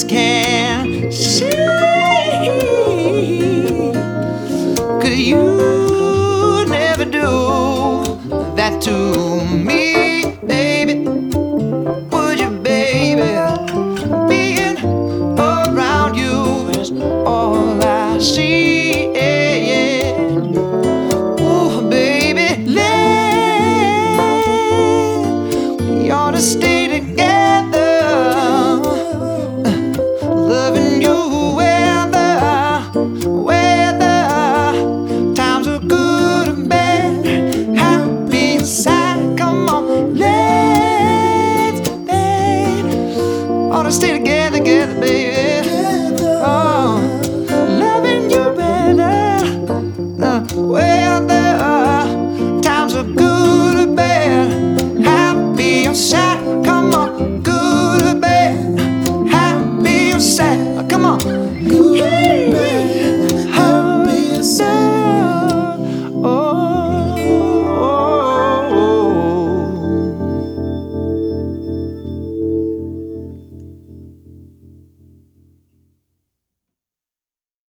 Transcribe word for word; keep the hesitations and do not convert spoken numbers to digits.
just can't see. 'Cause you never do that to me, baby. Would you, baby? Being around you is all I see. Yeah, yeah. Ooh, baby, let we ought to stay together, loving you whether, whether times are good or bad, happy and sad.